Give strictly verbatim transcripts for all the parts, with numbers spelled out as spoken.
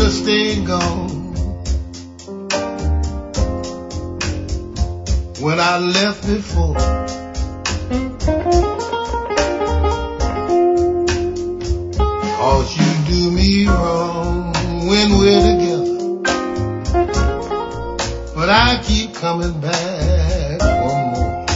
have stayed gone when I left before. Cause you do me wrong when we're together, but I keep coming back for more.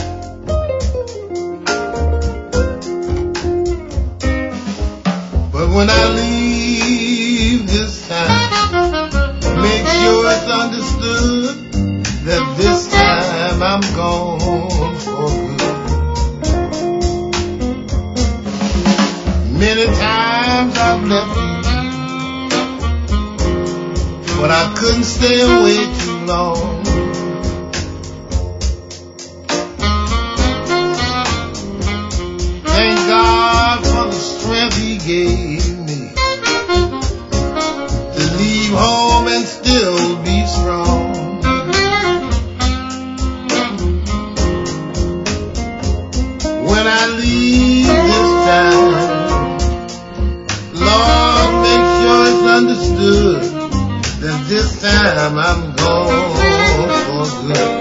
But when I leave this time, make sure it's understood that this time I'm gone for good. Many times I've left you, but I couldn't stay away too long. Thank God for the strength He gave me to leave home and still be strong. When I leave this time, Lord, make sure it's understood that this time I'm gone for good.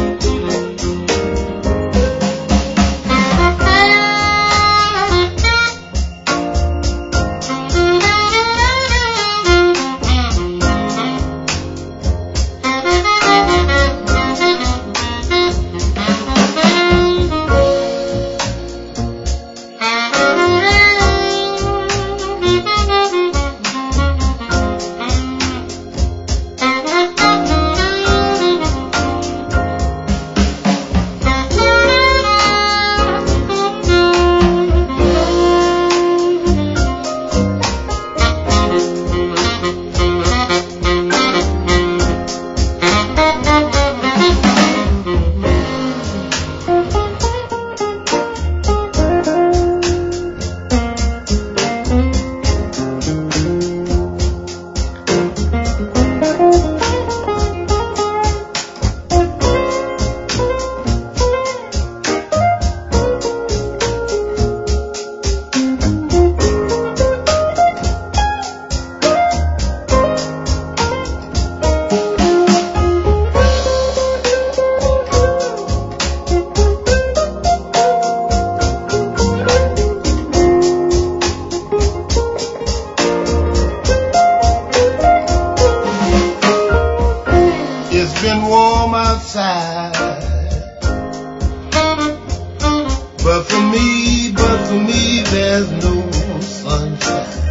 It's been warm outside, but for me, but for me, there's no sunshine.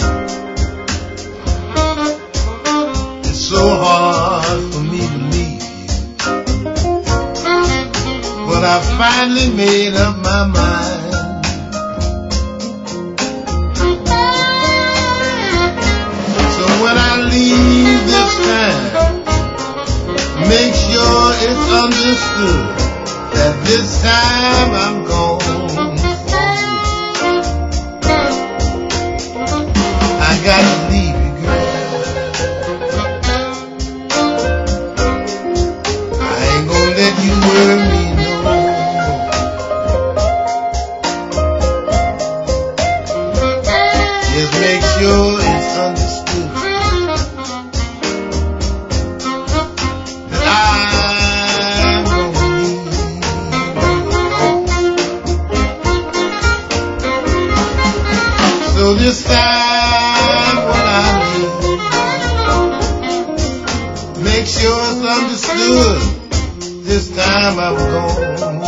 It's so hard for me to leave you, but I finally made up my mind. So when I leave this time, make sure it's understood that this time I'm gone for good. I gotta leave you, girl. I ain't gonna let you worry me no more. Just make sure it's understood. So this time when I leave, make sure it's understood, this time I'm gone